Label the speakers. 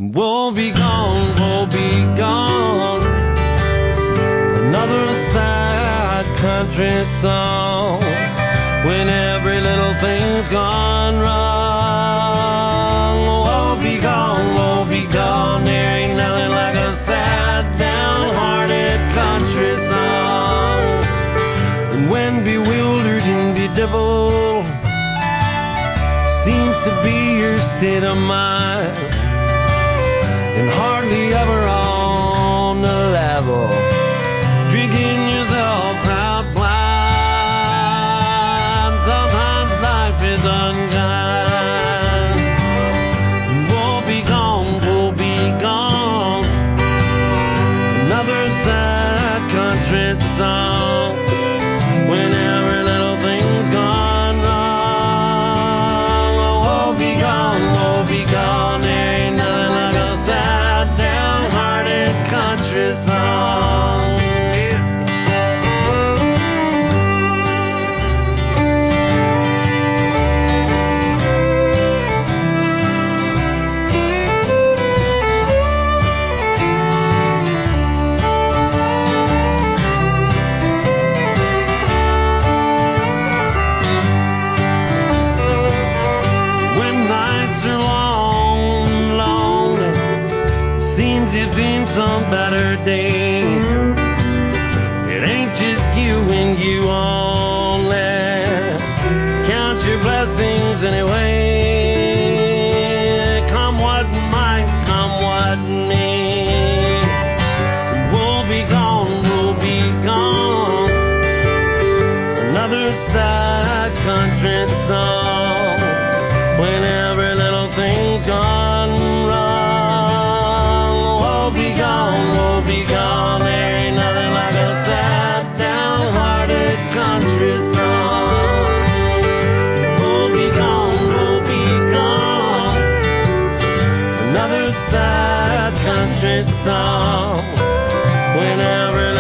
Speaker 1: Woe be gone, woe be gone. Another sad country song when every little thing's gone wrong. Woe be gone, there ain't nothing like a sad, downhearted country song. And when bewildered and bedevilled seems to be your state of mind, and hardly ever on the level, drinking yourself half blind. Sometimes life is unkind. Woe be gone, woe be gone. Another sad country song when every little thing's gone wrong. Woe be gone, woe be gone. There ain't nothing like a sad, downhearted country song. When nights are long and lonely, seems you've seen some better days. It ain't just you and you only. Count your blessings anyway. Come what might, come what may. Woe be gone, woe be gone. Another sad country song when every little thing's gone wrong. Woe be gone, there ain't nothing like a sad, downhearted country song. Woe be gone, another sad country song when every